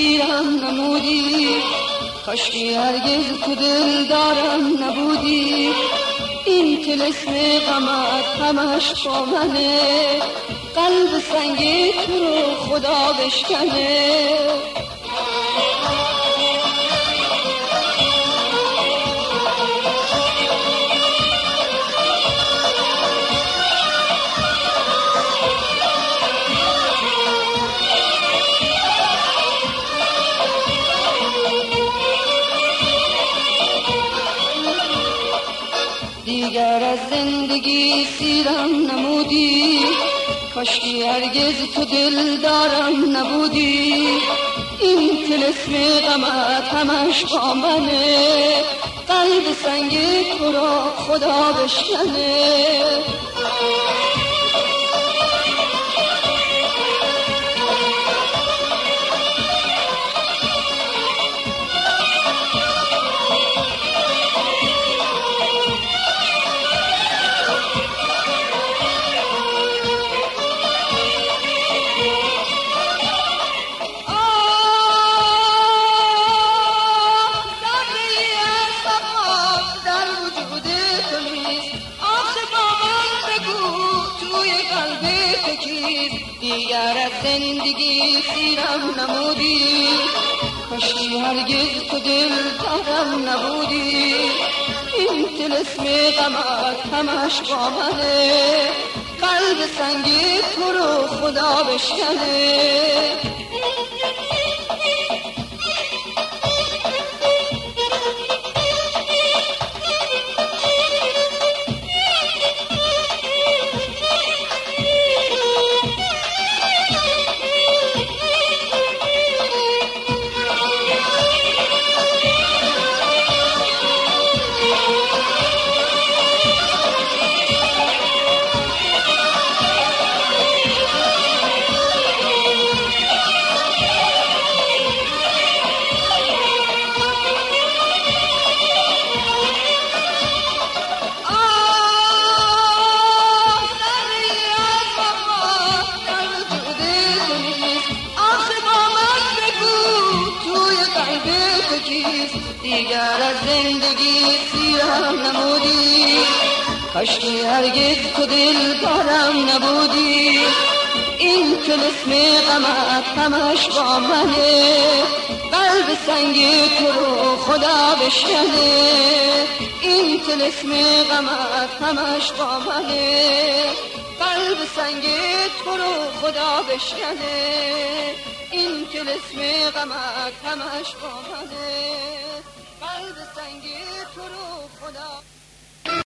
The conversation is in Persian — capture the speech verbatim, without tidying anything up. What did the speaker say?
سیرم نمودی، کاشکی هرگز تو دل دارم نبودی. این طلسم غمت همش با منه، قلب سنگی تو رو خدا بشکنه. دیگر از زندگی سیرم نمودی، کاشکی هرگز تو دل دارم نبودی. این طلسم غمت همش با منه، قلب سنگی تو را خدا بشکنه. دیگر از زندگی سیرم نمودی، کاشکی هرگز تو دل دارم نبودی. این طلسم غمت همش با منه، قلب سنگی تو رو خدا بشکنه. دیگر از زندگی سیرم نمودی، کاشکی هرگز تو دل دارم نبودی. این طلسم غمت همش با منه، قلب سنگی تو رو خدا بشکنه. این طلسم غمت همش با منه، قلب سنگی تو رو خدا بشکنه. این طلسم غمت همش با منه، قلب سنگی تو رو خدا